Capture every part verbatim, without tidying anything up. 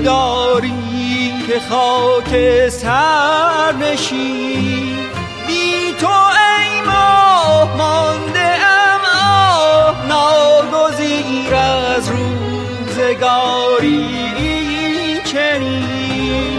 داری که خاک سرنشین، بی تو ای ماه مانده ام آه، ناگزیر از روزگاری چنین.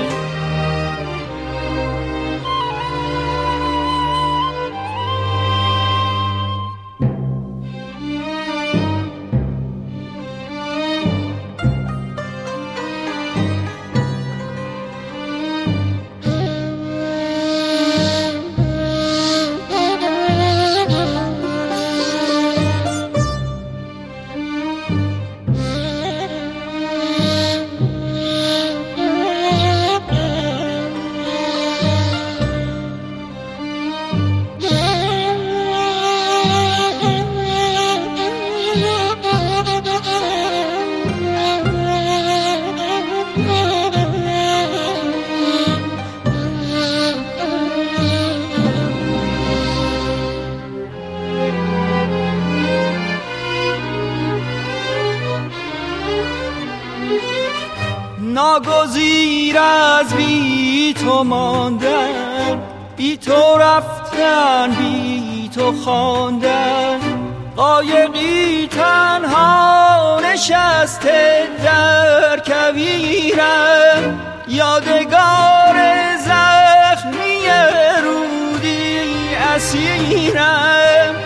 ناگزیر از بی تو ماندن، بی تو رفتن، بی تو خواندن، قایقی تنها نشسته در کویرم، یادگار زخمی رودی اسیرم.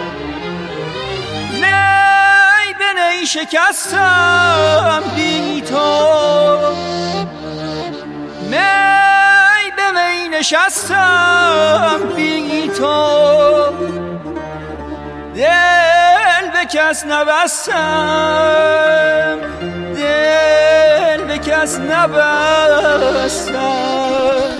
نی به نی شکستم بی تو، می به می نشستم بی تو، دل به کس نبستم، دل به کس نبستم.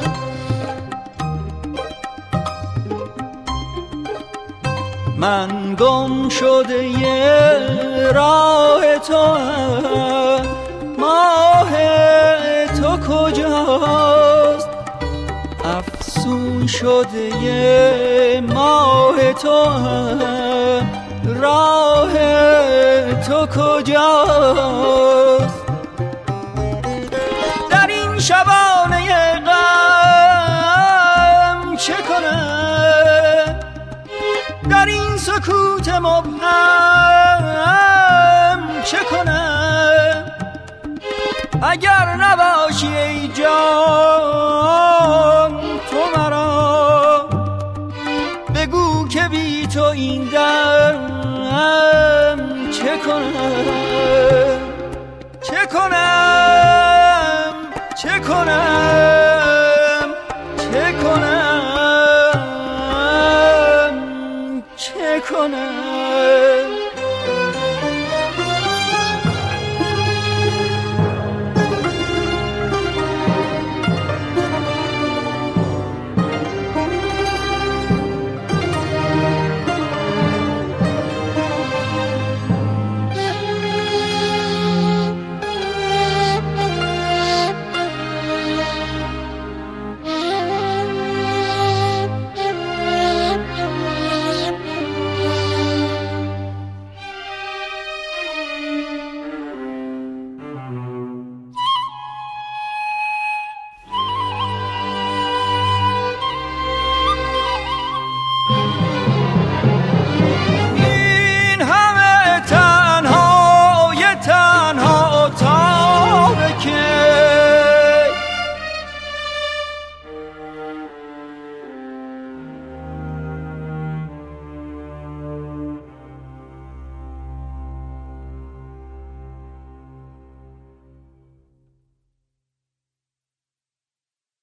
من گم شده یه راه تو هم، ماه تو کجاست؟ افسون شده یه ماه تو هم، راه تو کجاست؟ در این شبانه غم چه کنم؟ در این سکوت مبهم چه کنم؟ اگر نباشی ای جان تو مرا، بگو که بی تو این دم چه کنم؟ چه کنم؟ چه کنم؟ چه کنم؟ چه کنم؟